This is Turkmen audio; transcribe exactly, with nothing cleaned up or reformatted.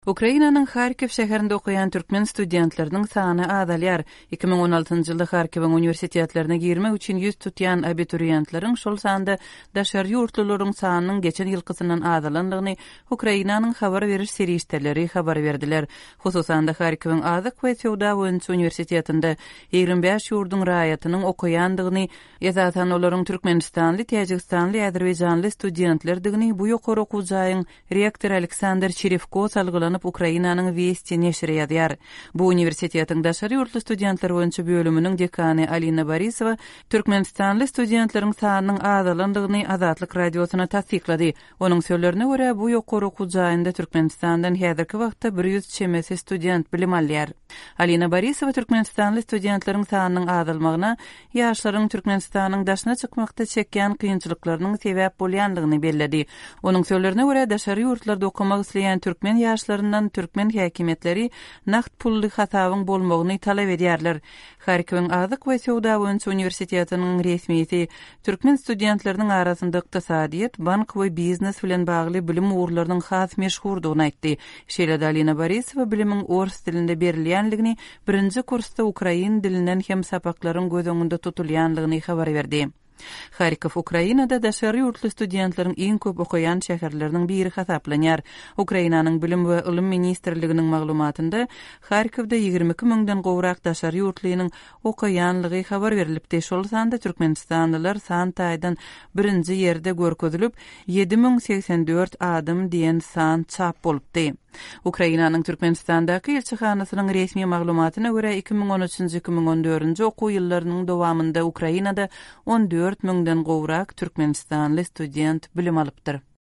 Ukrainanyň Harkiv şäherinde okuyan türkmen studentleriniň sany azalyar. iki bin on altyncy ýylda Harkiw universitetlerine girmek üçin ýüz tutýan abiturientleriň şol sanda daşary ýurtlulylaryň sanynyň geçen ýylkysyndan azalandygyny Ukrainanyň habar beriş serişdeleri habar berdiler. Hususan da Harkiwyň Azyk we Sowda universitetinde ýygrimi beş ýurduň raýatynyň okuýandygyny, ýazatan olaryň Türkmenistanly, Täjikstanly, Azerbaýjanly studentlerdigini bu ýokary okuw jaýyň rektor Aleksandr Çirevko salgylan Ukrainanyň Vesti neşri ýazýar. Bu universitetiň daşary ýurtly studentler boýunça bölüminiň dekany Alina Borisova Türkmenistanly studentleriň sanynyň azalandygyny Azatlyk radiosyna tasdiklady. Onuň sözlerine görä bu ýokary okuw jaýynda Türkmenistandan häzirki wagtda bir ýüz çemesi student bilim alýar. Alina Borisova Türkmenistanly studentleriň sanynyň azalmagyna ýaşlaryň Türkmenistanyň daşyna çykmakda çekýän kynçylyklarynyň sebäp bolýandygyny bellädi. Onuň sözlerine görä daşary ýurtlarda okumak isleýän türkmen ýaşlary Türkmen häkimetleri nakt pully hasabyň bolmagyny talap edýärler. Harkiwyň Azyk we Sowda universitetiniň resmiýeti türkmen studentleriniň arasynda ykdysadyýet, bank we biznes bilen bagly bilim ugrlarynyň has meşhurdygyny aýtdy. Şeýle Alina Borisova bilimiň ors dilinde berilýänligini, birinji kursda ukrain dilinden hem sapaklaryň göz öňünde tutulýanlygyny habar berdi. Harkiw Ukrainada daşary ýurtly studentleriň iň köp okuyan şäherleriniň biri hasaplanýar. Ukrainanyň bilim we ilim ministrliginiň maglumatynda Harkiwda ýygrimi iki miňden gowrak daşary ýurtlynyň okuyanlygy habar berilipdi. Şol sanda Türkmenistanlylar san taýdan birinji ýerde görkezilip ýedi miň seksen dört adam diýen san çap bolupdy. Ukrainanyň Türkmenistandaky elçihanasynyň resmi maglumatyna görä iki miň on üçinji iki miň on dördünji okuw ýyllarynyň dowamında Ukrainada on dört miňden gowrak Türkmenistanly student bilim alypdyr.